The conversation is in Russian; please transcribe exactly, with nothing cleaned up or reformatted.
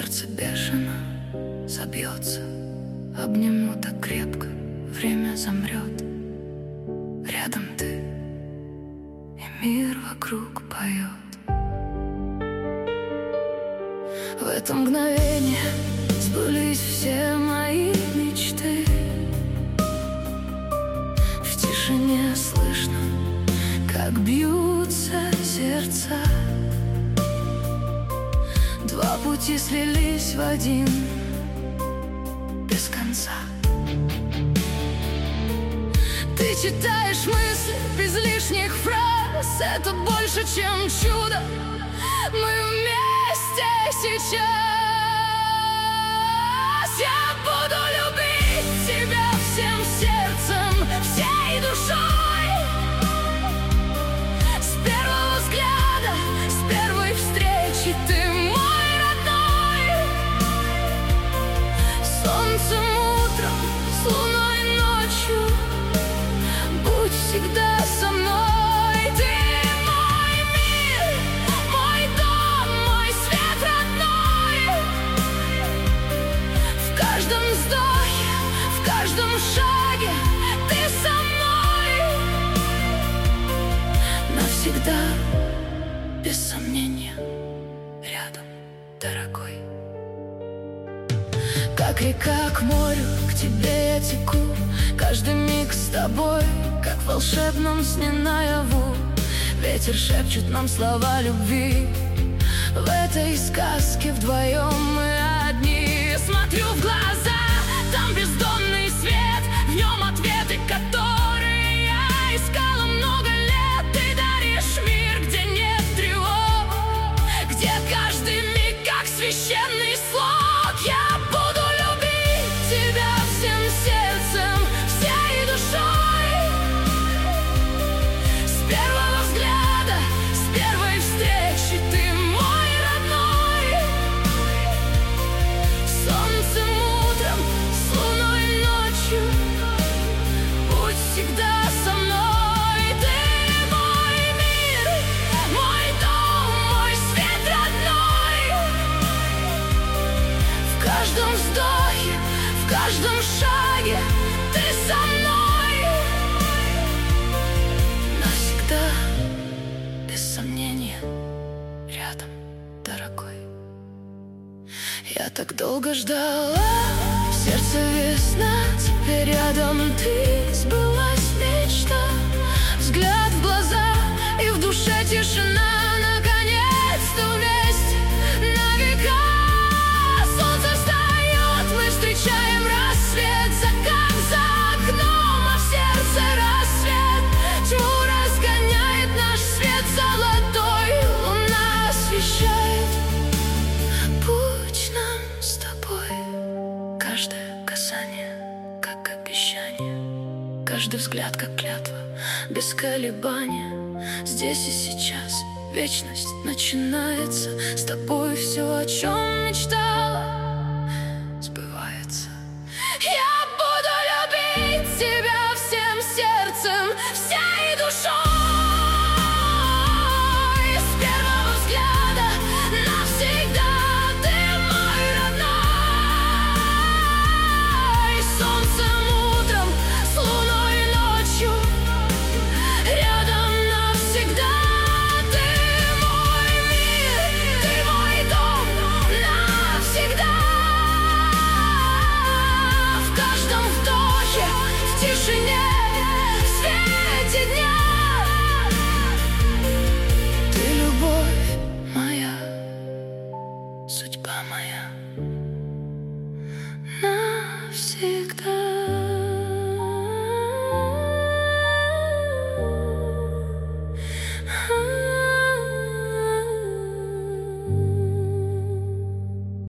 сердце бешено забьется. Обниму так крепко, время замрет. Рядом ты, и мир вокруг поет. В это мгновение сбылись все мои мечты. В тишине слышно, как бьются сердца. Два пути слились в один без конца. Ты читаешь мысли без лишних фраз. Это больше, чем чудо. Мы вместе сейчас. Я буду любить тебя всем сердцем, всей душой. С первого взгляда, с первой встречи ты мой родной. Солнцем утром, с луной ночью, будь всегда со мной. Ты мой мир, мой дом, мой свет родной. В каждом вздохе, в каждом шаге ты со мной. Навсегда, без сомнения, рядом, дорогой. Как река к морю, к тебе я теку. Каждый миг с тобой, как в волшебном сне наяву. Ветер шепчет нам слова любви. В этой сказке вдвоем мы одни. Смотрю в глаза, там бездонный свет. В нем ответы, которые я искала много лет. Ты даришь мир, где нет тревог, где каждый миг как священный слог. Я буду любить тебя всем сердцем, всей душой. С первого взгляда, с первой встречи ты мой родной. Солнцем утром, с луной ночью, будь всегда со мной. Ты мой мир, мой дом, мой свет родной. В каждом вздохе, в каждом шаге ты со мной. Навсегда, без сомнения, рядом, дорогой. Я так долго ждала, в сердце весна, теперь рядом ты. Сбылась мечта, взгляд в глаза, и в душе тишина. Наконец-то вместе на века. Солнце встает, мы встречаем рассвет. Закат за окном, а в сердце рассвет. Тьму разгоняет наш свет золотой. Луна освещает путь нам с тобой. Каждое касание, как обещание. Каждый взгляд, как клятва, без колебания. Здесь и сейчас вечность начинается. С тобой все, о чем мечтала, сбывается. Я буду любить тебя всем сердцем, всей душой. С первого взгляда навсегда ты мой родной. Солнцем утром, с луной ночью, рядом навсегда. Ты мой мир, ты мой дом, навсегда. В каждом вдохе, в тишине, в свете дня. Ты любовь моя, судьба моя, навсегда.